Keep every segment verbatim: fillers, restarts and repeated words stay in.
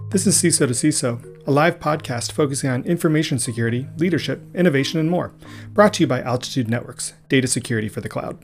This is C I S O to C I S O, a live podcast focusing on information security, leadership, innovation, and more, brought to you by Altitude Networks, data security for the cloud.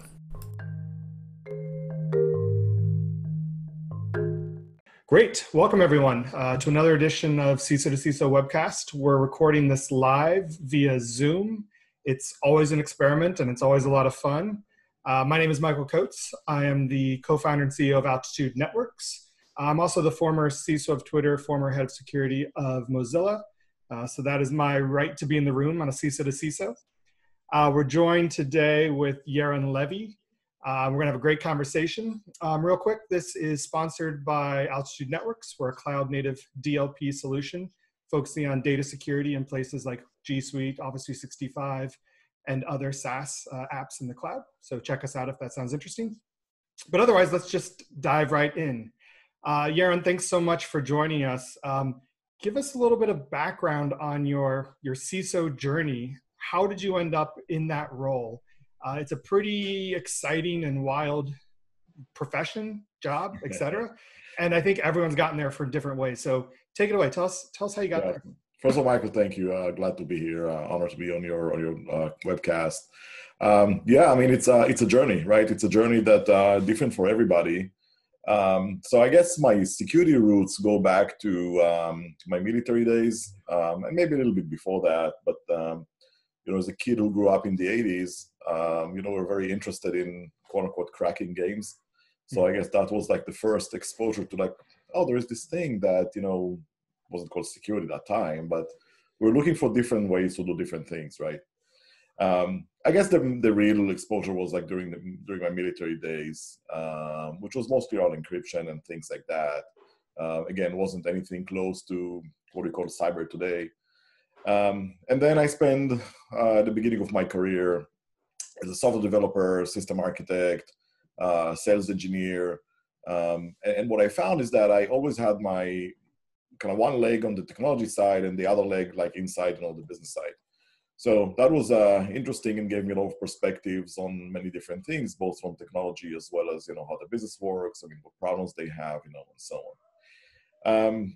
Great. Welcome, everyone, uh, to another edition of C I S O to C I S O webcast. We're recording this live via Zoom. It's always an experiment, and it's always a lot of fun. Uh, my name is Michael Coates. I am the co-founder and C E O of Altitude Networks. I'm also the former C I S O of Twitter, former head of security of Mozilla. Uh, so that is my right to be in the room on a C I S O to C I S O. Uh, we're joined today with Yaron Levy. Uh, we're gonna have a great conversation. Um, real quick, this is sponsored by Altitude Networks. We're a cloud native D L P solution focusing on data security in places like G Suite, Office three sixty-five, and other SaaS uh, apps in the cloud. So check us out if that sounds interesting. But otherwise, let's just dive right in. Uh, Yaron, thanks so much for joining us. Um, give us a little bit of background on your, your C I S O journey. How did you end up in that role? Uh, it's a pretty exciting and wild profession, job, et cetera. And I think everyone's gotten there for different ways. So take it away. Tell us, tell us how you got yeah. there. First of all, Michael, thank you. Uh, glad to be here. Uh, honored to be on your on your uh, webcast. Um, yeah, I mean it's uh, it's a journey, right? It's a journey that uh, different for everybody. Um, so I guess my security roots go back to um, my military days, um, and maybe a little bit before that. But um, you know, as a kid who grew up in the eighties, um, you know, we're very interested in quote unquote cracking games. So I guess that was like the first exposure to like, oh, there is this thing that, you know, wasn't called security at that time, but we're looking for different ways to do different things, right? Um, I guess the the real exposure was like during the during my military days, um, which was mostly on encryption and things like that. Uh, again, wasn't anything close to what we call cyber today. Um, and then I spent uh, the beginning of my career as a software developer, system architect, uh, sales engineer. Um, and, and what I found is that I always had my kind of one leg on the technology side and the other leg like inside, you know, the business side. So that was uh, interesting and gave me a lot of perspectives on many different things, both from technology as well as, you know, how the business works, I mean, what problems they have, you know, and so on. Um,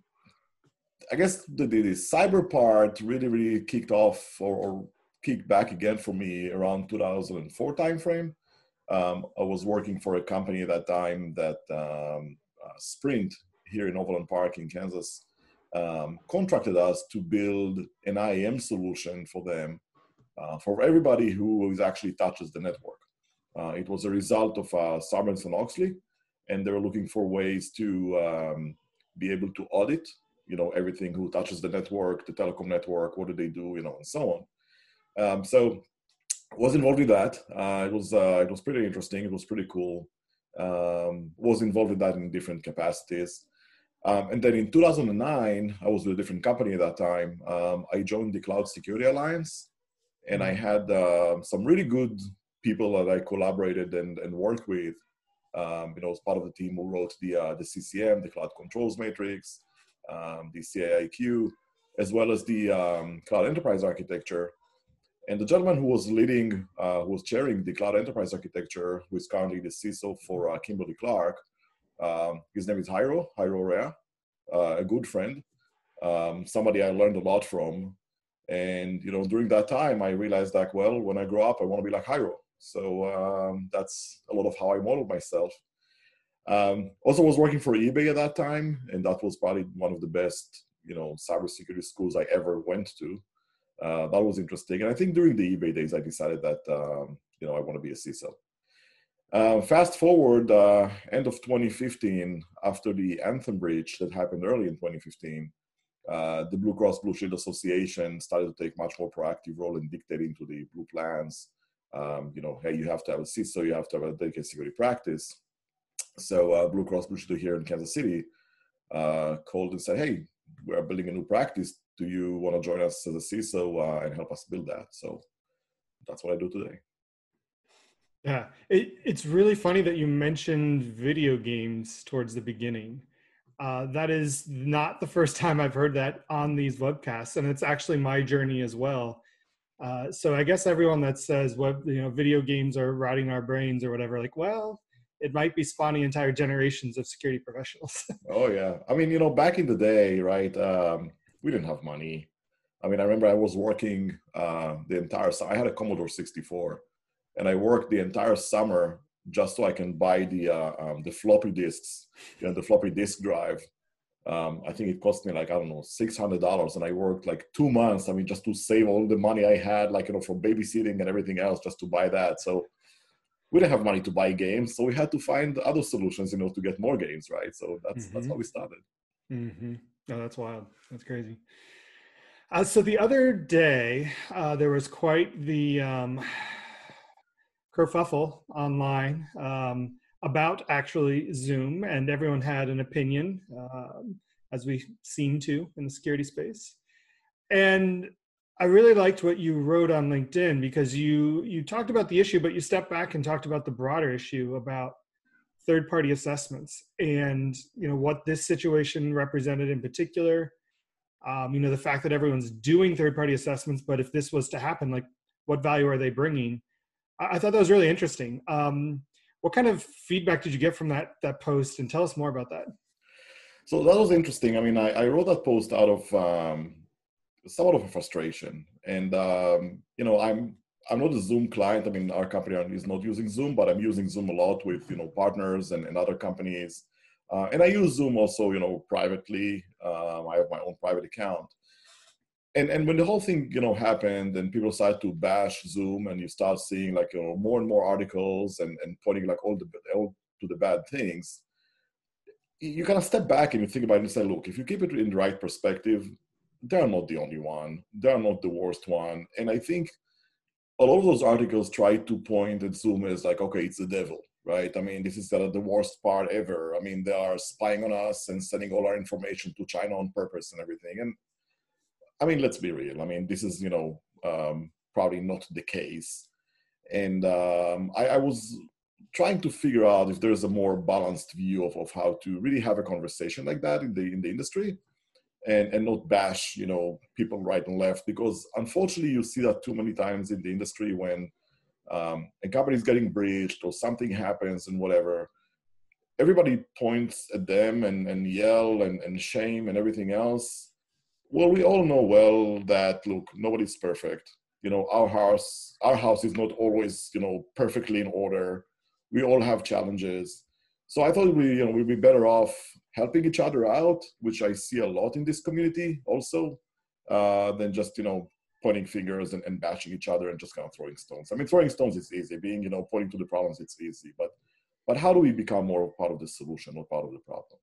I guess the, the, the cyber part really, really kicked off or, or kicked back again for me around two thousand four timeframe. Um, I was working for a company at that time that um, uh, Sprint here in Overland Park in Kansas um, contracted us to build an I A M solution for them uh, for everybody who is actually touches the network. Uh, it was a result of uh, Sarbanes-Oxley, and they were looking for ways to um, be able to audit, you know, everything who touches the network, the telecom network, what do they do, you know, and so on. Um, so was involved with that. Uh, it was uh, it was pretty interesting. It was pretty cool. Um, was involved with that in different capacities. Um, and then in two thousand nine, I was with a different company at that time. Um, I joined the Cloud Security Alliance, and I had uh, some really good people that I collaborated and, and worked with. Um, you know, as part of the team who wrote the uh, the C C M, the Cloud Controls Matrix, um, the C A I Q, as well as the um, Cloud Enterprise Architecture. And the gentleman who was leading, uh, who was chairing the Cloud Enterprise Architecture, who is currently the C I S O for uh, Kimberly-Clark, um, his name is Jairo, Jairo Rea, uh, a good friend, um, somebody I learned a lot from. And, you know, during that time, I realized that, well, when I grow up, I want to be like Jairo. So um, that's a lot of how I modeled myself. Um, also was working for eBay at that time, and that was probably one of the best, you know, cybersecurity schools I ever went to. Uh, that was interesting. And I think during the eBay days, I decided that, um, you know, I want to be a C I S O. Uh, fast forward, uh, end of twenty fifteen, after the Anthem breach that happened early in twenty fifteen, uh, the Blue Cross Blue Shield Association started to take much more proactive role in dictating to the blue plans, um, you know, hey, you have to have a C I S O, you have to have a dedicated security practice. So uh, Blue Cross Blue Shield here in Kansas City uh, called and said, hey, we are building a new practice. Do you want to join us as a C I S O uh, and help us build that? So that's what I do today. Yeah, it, it's really funny that you mentioned video games towards the beginning. Uh, that is not the first time I've heard that on these webcasts, and it's actually my journey as well. Uh, so I guess everyone that says what, you know, video games are rotting our brains or whatever, like, well, it might be spawning entire generations of security professionals. Oh yeah. I mean, you know, back in the day, right? Um, we didn't have money. I mean, I remember I was working uh, the entire summer. I had a Commodore sixty-four, and I worked the entire summer just so I can buy the uh, um, the floppy disks, you know, the floppy disk drive. Um, I think it cost me like, I don't know, six hundred dollars, and I worked like two months. I mean, just to save all the money I had, like, you know, from babysitting and everything else, just to buy that. So we didn't have money to buy games, so we had to find other solutions, you know, to get more games, right? So that's mm-hmm. that's how we started. Mm-hmm. Oh, that's wild. That's crazy. Uh, so the other day, uh, there was quite the um, kerfuffle online um, about actually Zoom, and everyone had an opinion, uh, as we seem to in the security space. And I really liked what you wrote on LinkedIn, because you you talked about the issue, but you stepped back and talked about the broader issue about third-party assessments and, you know, what this situation represented in particular. Um, you know, the fact that everyone's doing third-party assessments, but if this was to happen, like, what value are they bringing? I, I thought that was really interesting. Um, what kind of feedback did you get from that that post? And tell us more about that. So that was interesting. I mean, I, I wrote that post out of um, somewhat of a frustration, and um, you know, I'm I'm not a Zoom client. I mean, our company is not using Zoom, but I'm using Zoom a lot with, you know, partners and, and other companies. Uh, and I use Zoom also, you know, privately. Um, I have my own private account. And and when the whole thing, you know, happened and people started to bash Zoom, and you start seeing, like, you know, more and more articles and, and pointing like all the all to the bad things, you kind of step back and you think about it and say, look, if you keep it in the right perspective, they're not the only one. They're not the worst one. And I think a lot of those articles try to point at Zoom as like, okay, it's the devil, right? I mean, this is the, the worst part ever. I mean, they are spying on us and sending all our information to China on purpose and everything. And I mean, let's be real. I mean, this is, you know, um, probably not the case. And um, I, I was trying to figure out if there's a more balanced view of, of how to really have a conversation like that in the in the industry. And, and not bash, you know, people right and left, because unfortunately you see that too many times in the industry when um, a company is getting breached or something happens and whatever, everybody points at them and, and yell and, and shame and everything else. Well, we all know well that, look, nobody's perfect. You know, our house, our house is not always, you know, perfectly in order. We all have challenges. So I thought we, you know, we'd be better off helping each other out, which I see a lot in this community also, uh, than just, you know, pointing fingers and, and bashing each other and just kind of throwing stones. I mean, throwing stones is easy. Being, you know, pointing to the problems, it's easy. But, but how do we become more part of the solution, not part of the problem?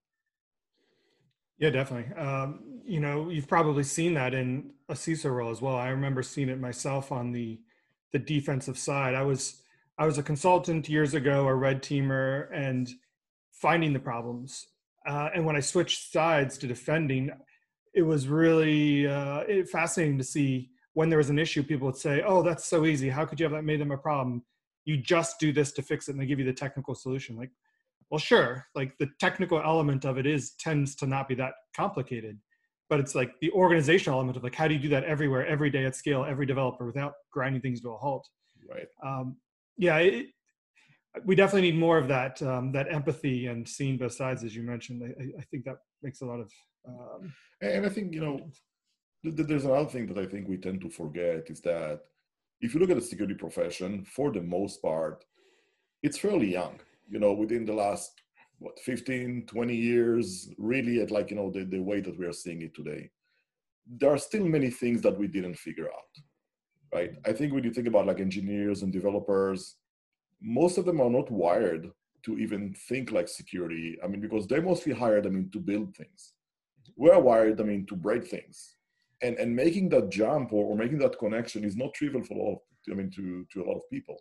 Yeah, definitely. Um, you know, you've probably seen that in a C I S O role as well. I remember seeing it myself on the the defensive side. I was I was a consultant years ago, a red teamer, and finding the problems. Uh, and when I switched sides to defending, it was really uh, it, fascinating to see when there was an issue, people would say, oh, that's so easy. How could you have that made them a problem? You just do this to fix it, and they give you the technical solution. Like, well, sure, like the technical element of it is tends to not be that complicated, but it's like the organizational element of like, how do you do that everywhere, every day at scale, every developer without grinding things to a halt? Right. Um, yeah, it, we definitely need more of that, um, that empathy and seeing both sides, as you mentioned. I, I think that makes a lot of. Um, and I think, you know, th- th- there's another thing that I think we tend to forget is that if you look at the security profession, for the most part, it's fairly young. You know, within the last, what, fifteen, twenty years, really at like, you know, the, the way that we are seeing it today, there are still many things that we didn't figure out, right? I think when you think about like engineers and developers, most of them are not wired to even think like security. I mean, because they mostly hired, I mean, to build things. We're wired, I mean, to break things. And and making that jump or, or making that connection is not trivial for all, I mean, to, to a lot of people.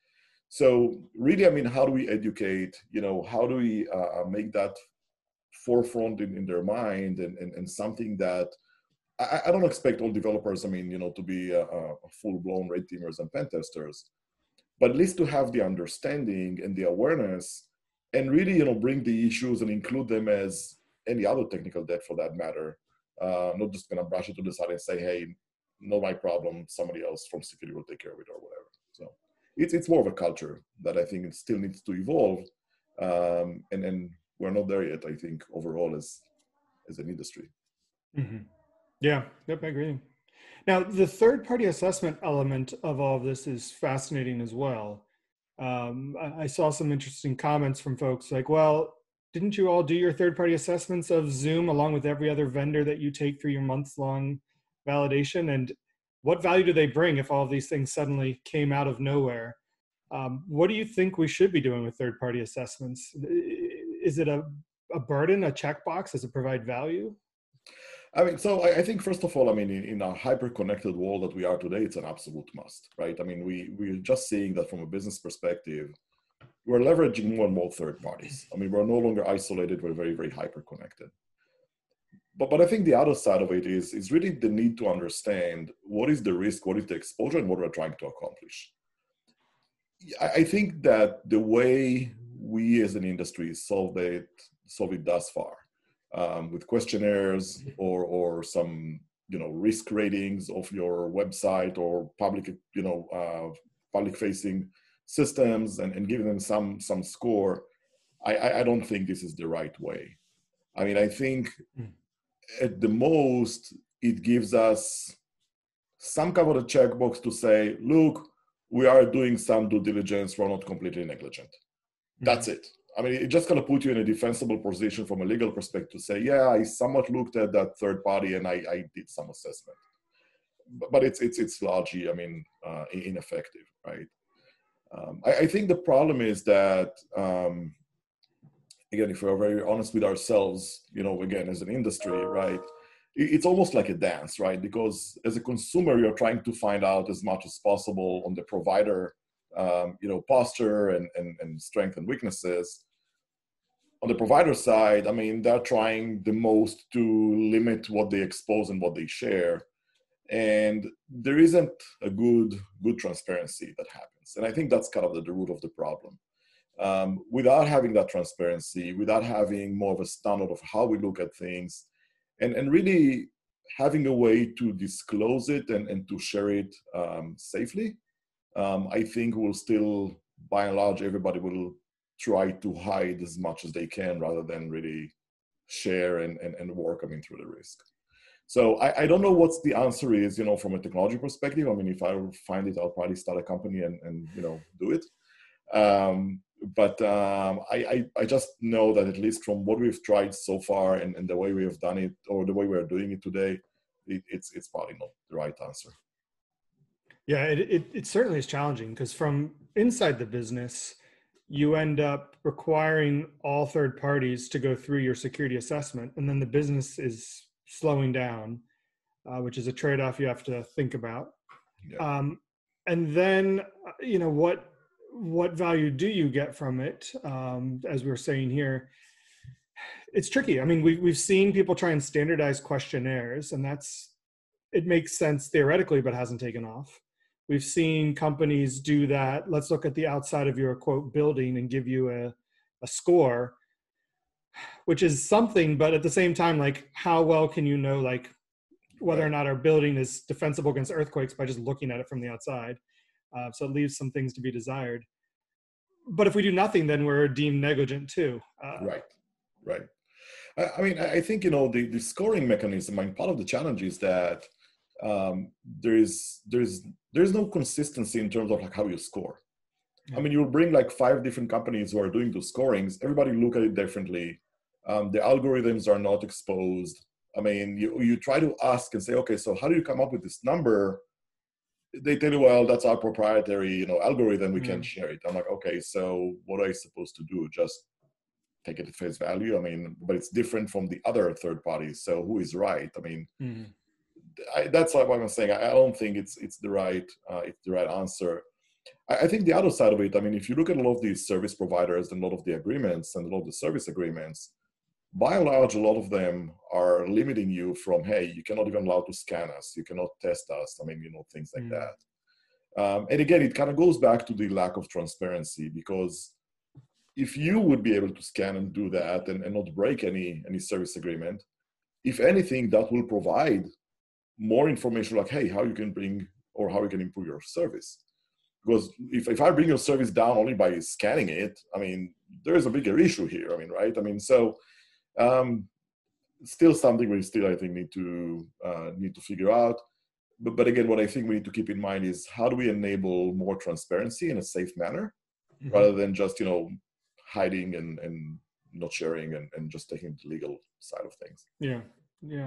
So really, I mean, how do we educate, you know, how do we uh, make that forefront in, in their mind and, and, and something that I, I don't expect all developers, I mean, you know, to be uh, uh, full-blown red teamers and pen testers, but at least to have the understanding and the awareness and really, you know, bring the issues and include them as any other technical debt for that matter. Uh, not just gonna brush it to the side and say, hey, not my problem, somebody else from security will take care of it or whatever. So it's it's more of a culture that I think it still needs to evolve. Um, and, and we're not there yet, I think, overall as, as an industry. Mm-hmm. Yeah, yep, I agree. Now, the third-party assessment element of all of this is fascinating as well. Um, I, I saw some interesting comments from folks like, well, didn't you all do your third-party assessments of Zoom along with every other vendor that you take through your months-long validation? And what value do they bring if all of these things suddenly came out of nowhere? Um, what do you think we should be doing with third-party assessments? Is it a, a burden, a checkbox? Does it provide value? I mean, so I, I think first of all, I mean, in, in our hyper-connected world that we are today, it's an absolute must, right? I mean, we, we're just seeing that from a business perspective, we're leveraging more and more third parties. I mean, we're no longer isolated, we're very, very hyper-connected. But, but I think the other side of it is, is really the need to understand what is the risk, what is the exposure, and what we're trying to accomplish. I, I think that the way we as an industry solve it, solve it thus far, Um, with questionnaires or or some you know risk ratings of your website or public you know uh, public facing systems and, and giving them some some score, I, I don't think this is the right way. I mean, I think at the most it gives us some kind of a checkbox to say, look, we are doing some due diligence, we're not completely negligent. That's it. I mean, it just kind of put you in a defensible position from a legal perspective to say, yeah, I somewhat looked at that third party and I, I did some assessment. But, but it's it's it's largely, I mean, uh, ineffective, right? Um, I, I think the problem is that, um, again, if we're very honest with ourselves, you know, again, as an industry, right, it, it's almost like a dance, right? Because as a consumer, you're trying to find out as much as possible on the provider Um, you know, posture and, and, and strength and weaknesses. On the provider side, I mean, they're trying the most to limit what they expose and what they share. And there isn't a good, good transparency that happens. And I think that's kind of the, the root of the problem. Um, without having that transparency, without having more of a standard of how we look at things, and, and really having a way to disclose it and, and to share it um, safely, Um, I think we'll still, by and large, everybody will try to hide as much as they can rather than really share and, and, and work, I mean, through the risk. So I, I don't know what the answer is, you know, from a technology perspective. I mean, if I find it, I'll probably start a company and, and you know, do it. Um, but um, I, I, I just know that at least from what we've tried so far and, and the way we have done it or the way we're doing it today, it, it's, it's probably not the right answer. Yeah, it, it, it certainly is challenging because from inside the business, you end up requiring all third parties to go through your security assessment, and then the business is slowing down, uh, which is a trade-off you have to think about. Yeah. Um, and then, you know, what what value do you get from it? Um, as we were saying here, it's tricky. I mean, we, we've seen people try and standardize questionnaires, and that's it makes sense theoretically, but hasn't taken off. We've seen companies do that. Let's look at the outside of your quote building and give you a, a score, which is something, but at the same time, like how well can you know like whether Right. or not our building is defensible against earthquakes by just looking at it from the outside? Uh, so it leaves some things to be desired. But if we do nothing, then we're deemed negligent too. Uh, Right, right. I, I mean, I think, you know, the, the scoring mechanism, I mean, part of the challenge is that um, there is there's there's no consistency in terms of like how you score. Yeah. I mean, you'll bring like five different companies who are doing those scorings. Everybody look at it differently. Um, the algorithms are not exposed. I mean, you you try to ask and say, okay, so how do you come up with this number? They tell you, well, that's our proprietary, you know, algorithm. We mm. can't share it. I'm like, okay, so what are you supposed to do? Just take it at face value? I mean, but it's different from the other third parties. So who is right? I mean. Mm. I, that's what I'm saying. I, I don't think it's it's the right uh, it's the right answer. I, I think the other side of it. I mean, if you look at a lot of these service providers and a lot of the agreements and a lot of the service agreements, by and large, a lot of them are limiting you from, hey, you cannot even allow to scan us, you cannot test us. I mean, you know, things like mm. that. Um, and again, it kind of goes back to the lack of transparency, because if you would be able to scan and do that and, and not break any any service agreement, if anything, that will provide more information like, hey, how you can bring or how you can improve your service. Because if, if I bring your service down only by scanning it, I mean, there is a bigger issue here. I mean, right? I mean, so um, still something we still, I think, need to uh, need to figure out. But, but again, what I think we need to keep in mind is how do we enable more transparency in a safe manner, mm-hmm. rather than just, you know, hiding and, and not sharing and, and just taking the legal side of things. Yeah, yeah.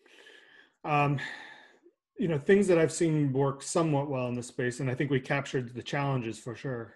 Um, you know, things that I've seen work somewhat well in this space, and I think we captured the challenges for sure.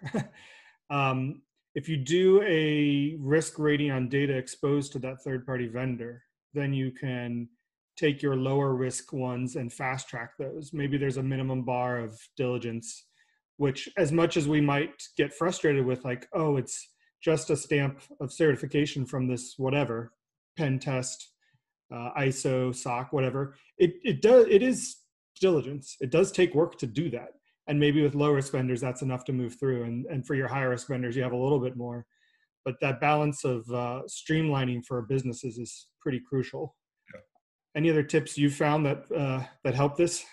um, if you do a risk rating on data exposed to that third-party vendor, then you can take your lower risk ones and fast track those. Maybe there's a minimum bar of diligence, which as much as we might get frustrated with, like, oh, it's just a stamp of certification from this whatever, pen test, uh, I S O, S O C, whatever. It it does it is diligence. It does take work to do that. And maybe with low risk vendors, that's enough to move through. And, and for your high risk vendors, you have a little bit more. But that balance of uh, streamlining for businesses is pretty crucial. Yeah. Any other tips you found that uh, that help this?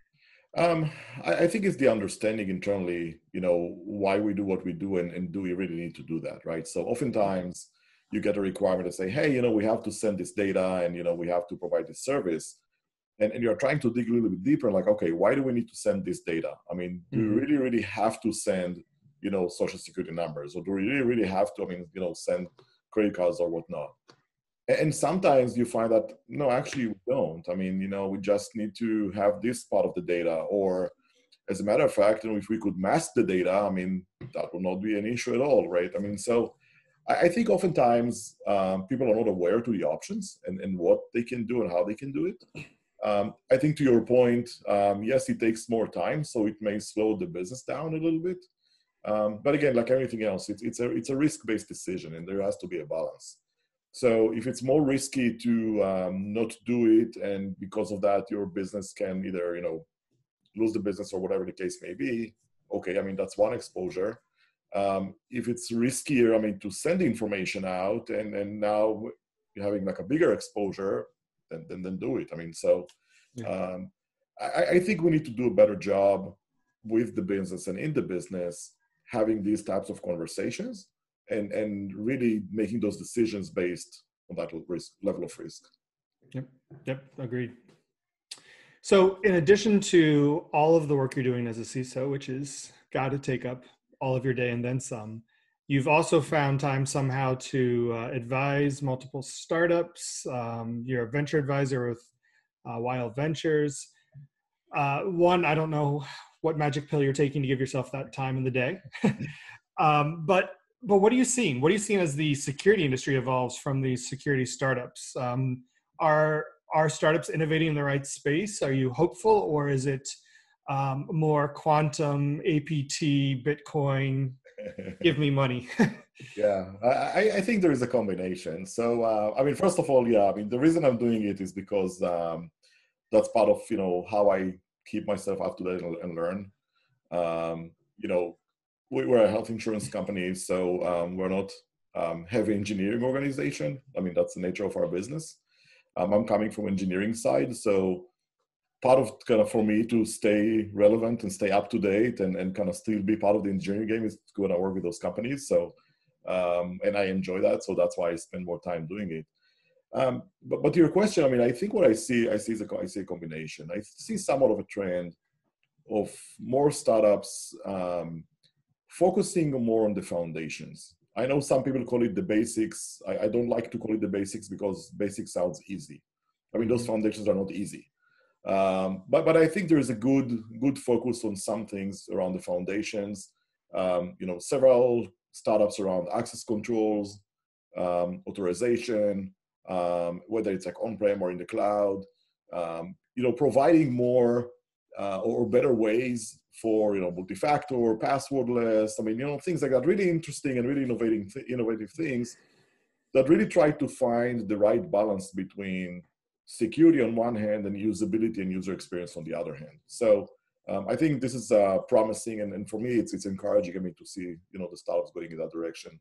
Um, I, I think it's the understanding internally, you know, why we do what we do, and, and do we really need to do that, right? So oftentimes you get a requirement to say, hey, you know, we have to send this data, and, you know, we have to provide this service. And, and you're trying to dig a little bit deeper, like, okay, why do we need to send this data? I mean, do mm-hmm. we really, really have to send, you know, social security numbers? Or do we really, really have to, I mean, you know, send credit cards or whatnot? And sometimes you find that, no, actually we don't. I mean, you know, we just need to have this part of the data. Or as a matter of fact, you know, if we could mask the data, I mean, that would not be an issue at all, right? I mean, so I think oftentimes um, people are not aware to the options and, and what they can do and how they can do it. Um, I think to your point, um, yes, it takes more time, so it may slow the business down a little bit. Um, but again, like everything else, it's, it's a, it's a risk-based decision, and there has to be a balance. So if it's more risky to um, not do it, and because of that, your business can either, you know, lose the business or whatever the case may be, okay, I mean, that's one exposure. Um, if it's riskier, I mean, to send information out, and, and now you're having like a bigger exposure, then, then, then do it. I mean, so yeah. um, I, I think we need to do a better job with the business and in the business, having these types of conversations, and, and really making those decisions based on that risk, level of risk. Yep, yep, agreed. So in addition to all of the work you're doing as a C I S O, which is got to take up all of your day and then some, you've also found time somehow to uh, advise multiple startups. Um, you're a venture advisor with uh, Wild Ventures. Uh, one, I don't know what magic pill you're taking to give yourself that time in the day. um, but but what are you seeing? What are you seeing as the security industry evolves from these security startups? Um, are are startups innovating in the right space? Are you hopeful, or is it um, more quantum, A P T, Bitcoin? Give me money. Yeah, I, I think there is a combination. So, uh, I mean, first of all, yeah, I mean, the reason I'm doing it is because um, that's part of, you know, how I keep myself up to date and, and learn. Um, you know, we, we're a health insurance company, so um, we're not um, heavy engineering organization. I mean, that's the nature of our business. Um, I'm coming from engineering side, so part of kind of for me to stay relevant and stay up to date and, and kind of still be part of the engineering game is to go and work with those companies. So, um, and I enjoy that. So that's why I spend more time doing it. Um, but, but to your question, I mean, I think what I see, I see is a, I see a combination. I see somewhat of a trend of more startups um, focusing more on the foundations. I know some people call it the basics. I, I don't like to call it the basics because basics sounds easy. I mean, those foundations are not easy. Um, but but I think there is a good good focus on some things around the foundations. Um, you know, several startups around access controls, um, authorization, um, whether it's like on-prem or in the cloud. Um, you know, providing more uh, or better ways for, you know, multi-factor, passwordless. I mean, you know, things like that. Really interesting and really innovating th- innovative things that really try to find the right balance between security on one hand and usability and user experience on the other hand. So um, I think this is uh, promising, and, and for me, it's it's encouraging. I mean, to see, you know, the startups going in that direction.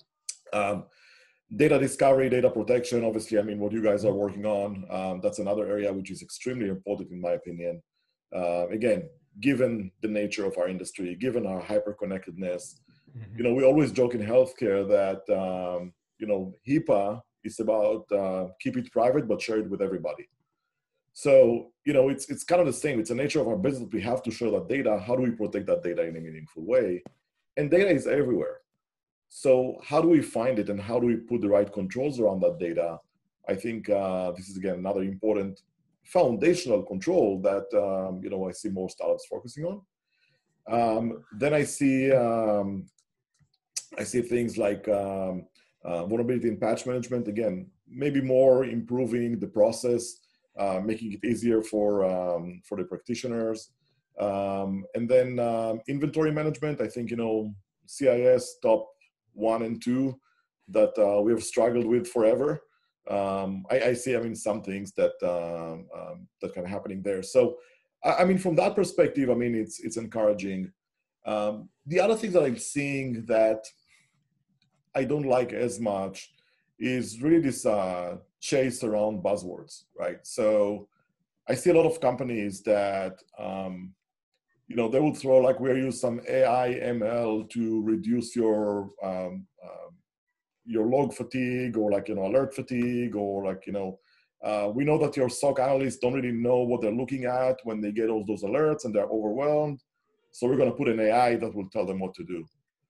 Um, data discovery, data protection. Obviously, I mean, what you guys are working on, um, that's another area which is extremely important in my opinion. Uh, again, given the nature of our industry, given our hyper-connectedness, Mm-hmm. You know, we always joke in healthcare that, um, you know, HIPAA is about uh, keep it private, but share it with everybody. So, you know, it's it's kind of the same. It's the nature of our business. We have to share that data. How do we protect that data in a meaningful way? And data is everywhere. So how do we find it and how do we put the right controls around that data? I think uh, this is, again, another important foundational control that, um, you know, I see more startups focusing on. Um, then I see, um, I see things like um, uh, vulnerability and patch management. Again, maybe more improving the process, uh, making it easier for, um, for the practitioners. Um, and then um, inventory management, I think, you know, C I S top one and two that uh, we have struggled with forever. Um, I, I see, I mean, some things that um, um, that kind of happening there. So, I, I mean, from that perspective, I mean, it's it's encouraging. Um, the other thing that I'm seeing that I don't like as much is really this uh, chase around buzzwords, right? So, I see a lot of companies that um, you know, they will throw like we're use some A I M L to reduce your um, um, your log fatigue or like, you know, alert fatigue or like, you know, uh, we know that your S O C analysts don't really know what they're looking at when they get all those alerts and they're overwhelmed. So we're going to put an A I that will tell them what to do.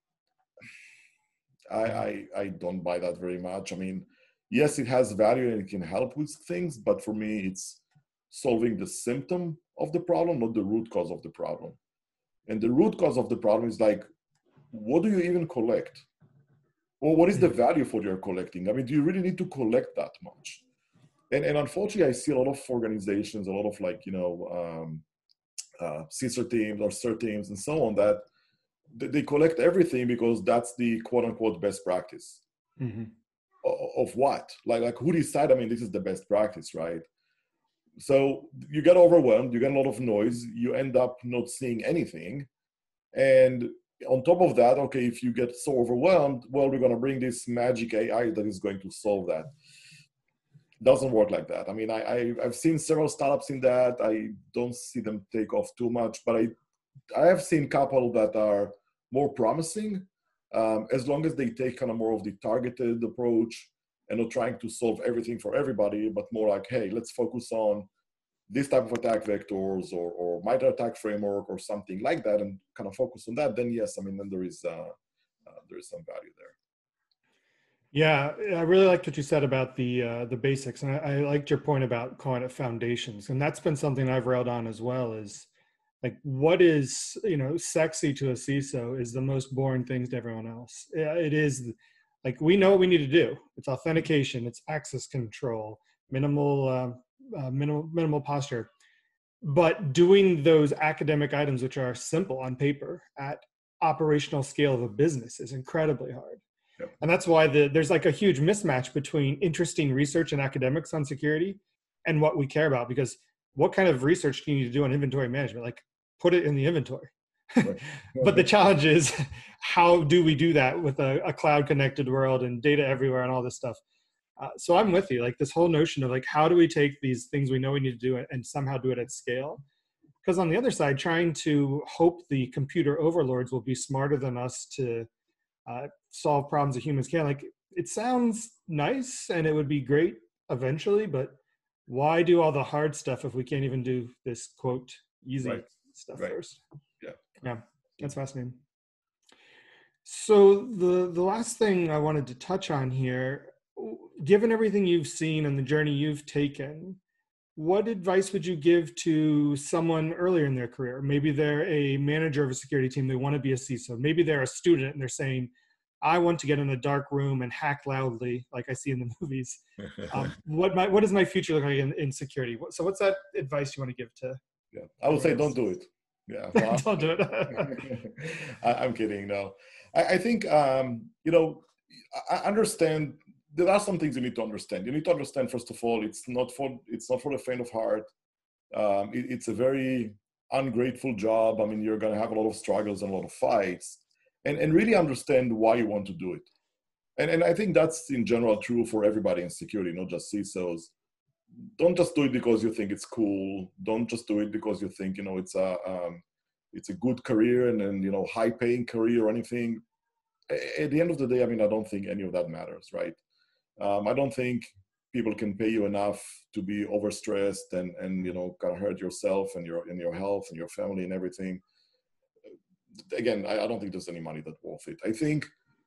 I, I, I don't buy that very much. I mean, yes, it has value and it can help with things, but for me, it's solving the symptom of the problem, not the root cause of the problem. And the root cause of the problem is like, what do you even collect? Or what is the value for you're collecting? I mean, do you really need to collect that much? And, and unfortunately, I see a lot of organizations, a lot of like, you know, um, uh, C I S R teams or C E R teams and so on that they collect everything because that's the quote unquote best practice. Mm-hmm. Of what? Like, like who decide, I mean, this is the best practice, right? So you get overwhelmed, you get a lot of noise, you end up not seeing anything. And on top of that, okay, if you get so overwhelmed, well, we're going to bring this magic A I that is going to solve that. Doesn't work like that. I mean, I, I, I've seen several startups in that. I don't see them take off too much, but I, I have seen a couple that are more promising, um, as long as they take kind of more of the targeted approach and not trying to solve everything for everybody, but more like, hey, let's focus on this type of attack vectors or, or MITRE attack framework or something like that and kind of focus on that, then yes, I mean, then there is, uh, uh, there is some value there. Yeah, I really liked what you said about the uh, the basics, and I, I liked your point about calling it foundations, and that's been something I've railed on as well. Is like what is, you know, sexy to a C I S O is the most boring things to everyone else. It is like we know what we need to do. It's authentication, it's access control, minimal uh, uh, minimal minimal posture, but doing those academic items which are simple on paper at operational scale of a business is incredibly hard. And that's why the, there's like a huge mismatch between interesting research and academics on security and what we care about. Because what kind of research do you need to do on inventory management? Like put it in the inventory. Right. But the challenge is, how do we do that with a, a cloud connected world and data everywhere and all this stuff? Uh, so I'm with you, like this whole notion of like, how do we take these things we know we need to do and, and somehow do it at scale? Because on the other side, trying to hope the computer overlords will be smarter than us to Uh, solve problems that humans can. Like, it sounds nice and it would be great eventually, but why do all the hard stuff if we can't even do this quote easy right. stuff right. first? Yeah, yeah, that's fascinating. So the the last thing I wanted to touch on here, given everything you've seen and the journey you've taken, what advice would you give to someone earlier in their career? Maybe they're a manager of a security team, they want to be a C I S O. Maybe they're a student and they're saying, I want to get in a dark room and hack loudly, like I see in the movies. Um, what my what does my future look like in, in security? So what's that advice you want to give to? Yeah, I would say don't do it. Yeah, don't do it. I, I'm kidding. No, I, I think um, you know, I understand. There are some things you need to understand. You need to understand, first of all, it's not for it's not for the faint of heart. Um, it, it's a very ungrateful job. I mean, you're going to have a lot of struggles and a lot of fights, and, and really understand why you want to do it. And, and I think that's in general true for everybody in security, not just C I S Os. Don't just do it because you think it's cool. Don't just do it because you think, you know, it's a, um, it's a good career and, and, you know, high paying career or anything. at the end of the day, I mean, I don't think any of that matters, right? Um, I don't think people can pay you enough to be overstressed and, and, you know, kind of hurt yourself and your, and your health and your family and everything. Again, I, I don't think there's any money that's worth it. I think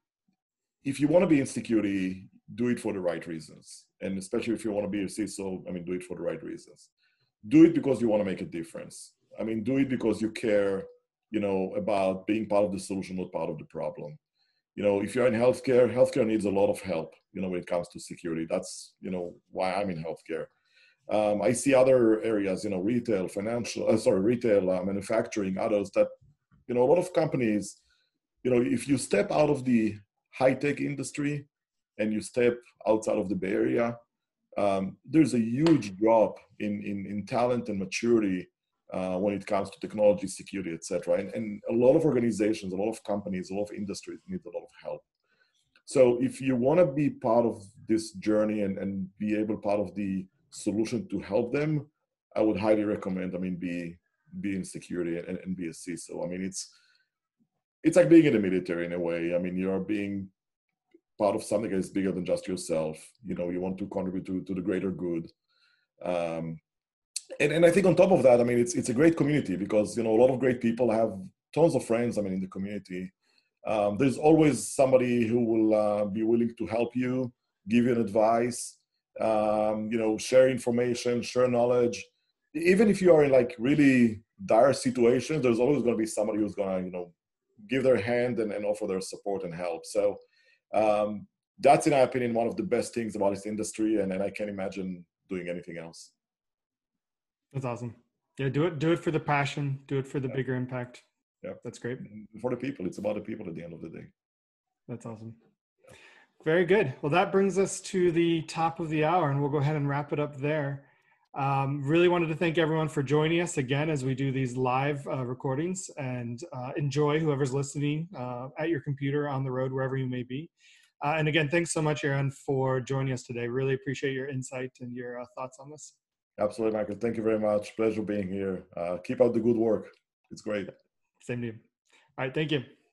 if you want to be in security, do it for the right reasons. And especially if you want to be a C I S O, I mean, do it for the right reasons. Do it because you want to make a difference. I mean, do it because you care, you know, about being part of the solution, not part of the problem. You know, if you're in healthcare, healthcare needs a lot of help, you know, when it comes to security. That's, you know, why I'm in healthcare. Um, I see other areas, you know, retail, financial, uh, sorry, retail, uh, manufacturing, others that, you know, a lot of companies, you know, if you step out of the high-tech industry and you step outside of the Bay Area, um, there's a huge drop in, in, in talent and maturity uh, when it comes to technology, security, et cetera. And, and a lot of organizations, a lot of companies, a lot of industries need a lot of help. So if you want to be part of this journey and, and be able part of the solution to help them, I would highly recommend, I mean, be, be in security and, and be a C I S O. I mean, it's, it's like being in the military in a way. I mean, you're being part of something that is bigger than just yourself. You know, you want to contribute to, to the greater good. Um, and, and I think on top of that, I mean, it's, it's a great community because, you know, a lot of great people have tons of friends, I mean, in the community. Um, there's always somebody who will uh, be willing to help you, give you an advice, um, you know, share information, share knowledge. Even if you are in like really dire situations, there's always going to be somebody who's going to, you know, give their hand and, and offer their support and help. So um, that's, in my opinion, one of the best things about this industry. And, and I can't imagine doing anything else. That's awesome. Yeah, do it, do it for the passion, do it for the yeah. bigger impact. Yeah, that's great. For the people, it's about the people at the end of the day. That's awesome. Yeah. Very good. Well, that brings us to the top of the hour and we'll go ahead and wrap it up there. Um, really wanted to thank everyone for joining us again as we do these live uh, recordings, and uh, enjoy whoever's listening uh, at your computer, on the road, wherever you may be. Uh, and again, thanks so much, Aaron, for joining us today. Really appreciate your insight and your uh, thoughts on this. Absolutely, Michael. Thank you very much. Pleasure being here. Uh, keep up the good work. It's great. Same to you. All right. Thank you.